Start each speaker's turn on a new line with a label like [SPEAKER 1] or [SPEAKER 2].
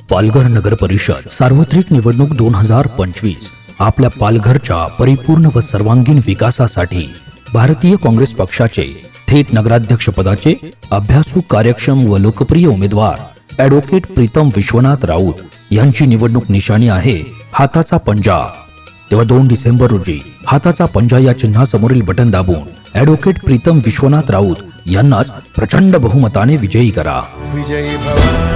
[SPEAKER 1] पालघर नगर परिषद सार्वत्रिक निवडणूक 2025 आपल्या पालघरच्या परिपूर्ण व सर्वांगीण विकासासाठी भारतीय काँग्रेस पक्षाचे थेट नगराध्यक्ष पदाचे अभ्यासू, कार्यक्षम व लोकप्रिय उमेदवार ॲडव्होकेट प्रीतम विश्वनाथ राऊत यांची निवडणूक निशाणी आहे हाताचा पंजा। तेव्हा 2 डिसेंबर रोजी हाताचा पंजा या चिन्हासमोरील बटन दाबून ॲडव्होकेट प्रीतम विश्वनाथ राऊत यांनाच प्रचंड बहुमताने विजयी करा।
[SPEAKER 2] विजयी भव।